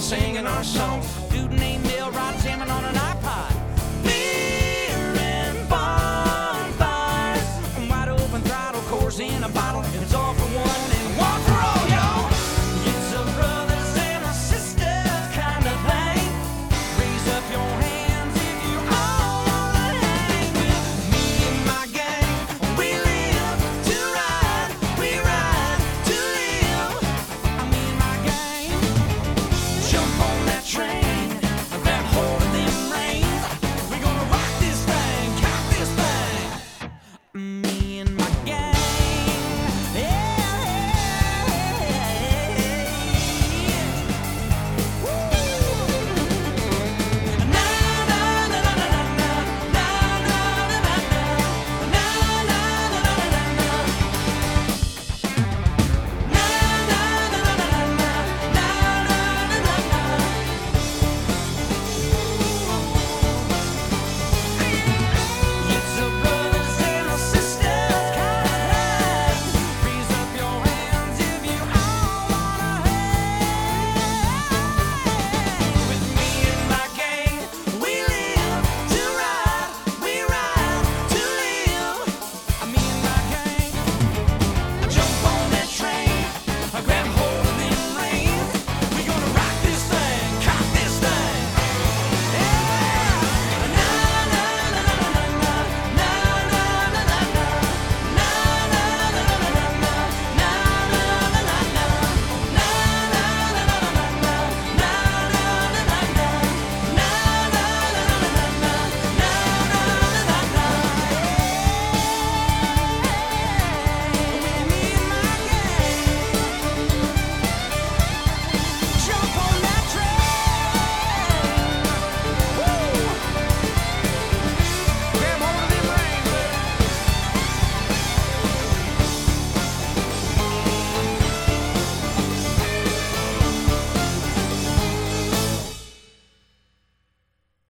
singing our song. Dude named Bill Rod jamming on an iPod. Beer and bonfires, wide open throttle, Coors in a bottle. It's all for one and one for all, y'all. It's a brothers and a sisters kind of thing. Raise up your hands if you all wanna hang with me and my gang. We live to ride, we ride to live. Me and my gang, jump on that train, grab hold of them reins. We're gonna rock this thing, cock this thing. Me and my gang.